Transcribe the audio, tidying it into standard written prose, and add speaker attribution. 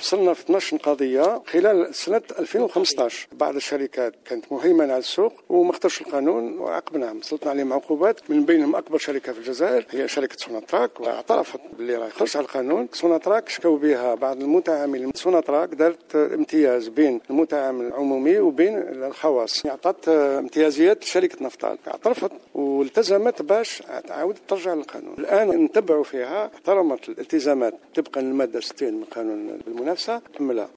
Speaker 1: وصلنا في 12 قضية خلال سنة 2015. بعض الشركات كانت مهيمنة على السوق وما اختارش القانون وعاقبناهم، سلطنا عليهم عقوبات، من بينهم أكبر شركة في الجزائر هي شركة سوناتراك، واعترفت باللي راه يخرج على القانون. سوناتراك شكاو بها بعض المتعاملين. سوناتراك دارت امتياز بين المتعامل العمومي وبين الخواص، اعطت امتيازيات لشركة نفطال، اعترفت والتزمت باش تعاود ترجع للقانون. الآن نتبعوا فيها، احترمت الالتزامات طبقا للمادة 60 من قانون المنافسة، كملها.